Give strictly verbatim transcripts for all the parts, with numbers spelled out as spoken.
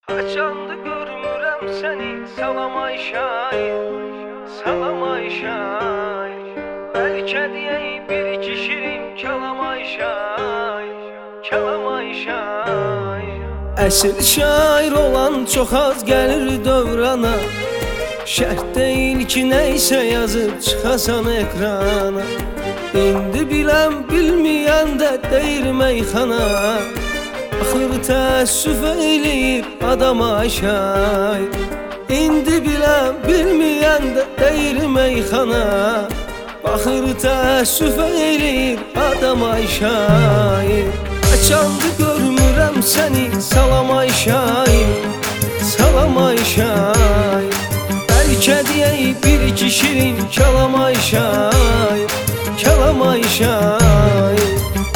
Haçandı görmürəm səni, salam ay şair, salam ay şair. Bəlkə deyək bir iki şirin, kəlam ay şair, kəlam ay şair. Əsl şair olan çox az gəlir dövrana, şərt deyil ki nəysə yazıb çıxasan ekrana. İndi biləm bilməyən də deyir meyxana, axır təəssüf eləyir adama şair. İndi biləm bilməyən də deyir meyxana, baxır təəssüf eləyir adama şair. Açandı görmürəm səni, salam ay şair, salam ay şair. Bəlkə deyək bir iki şirin, kəlam ay şair, kəlam ay şair.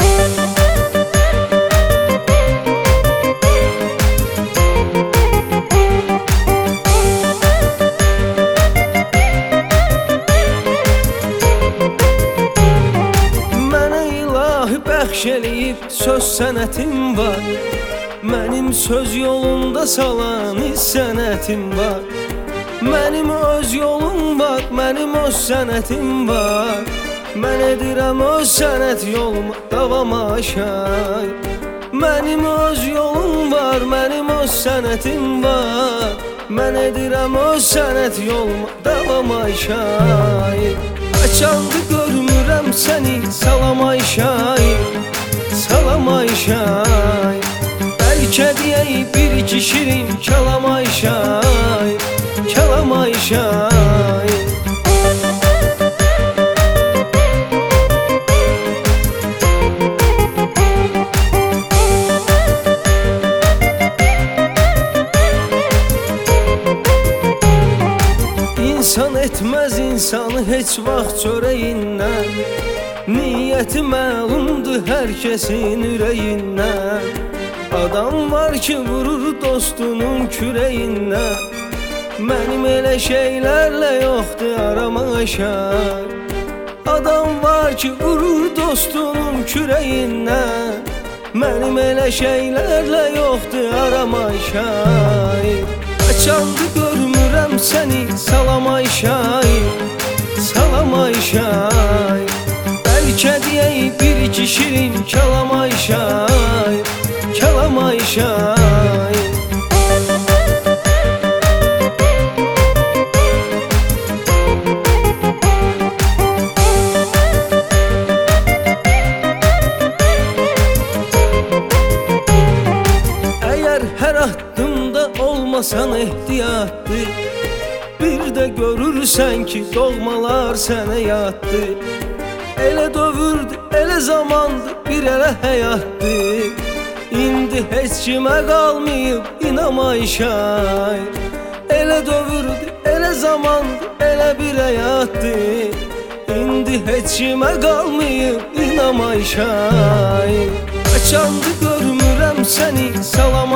Bəxş eləyib söz sənətim var, mənim söz yolunda salan sənətim var. Mənim öz yolum var, mənim öz sənətim var. Mən edirəm öz sənət yoluma davama şair. Mənim öz yolum var, mənim öz sənətim var. Mən edirəm öz sənət yoluma davama şair. Açandı görmürəm səni, salam ay şair, salam ay şair. Bəlkə deyək bir iki şirin, kəlam ay şair, kəlam ay şair. İnsan etməz insanı heç vaxt çörəyindən, niyyəti məlumdur hər kəsin ürəyindən. Adam var ki vurur dostunun kürəyindən, mənim elə şeylərlə yoxdur arama şair. Adam var ki vurur dostunun kürəyindən, mənim elə şeylərlə yoxdur arama şair. Açandı görmürəm səni, salam ay şair, salam ay şair. Bəlkə deyək bir iki şirin, kəlam ay şair, kəlam ay şair. Əgər hər addımda olmasan ehtiyatlı, bir də görürsən ki doğmalar sənə yatdı. Elə dövürdü, elə zamandı, bir elə həyatdı. İndi heç kimə qalmayıb inamay şair. Elə dövürdü, elə zamandı, elə bir həyatdı. İndi heç kimə qalmayıb inamay şair. Açandı görmürəm səni, salam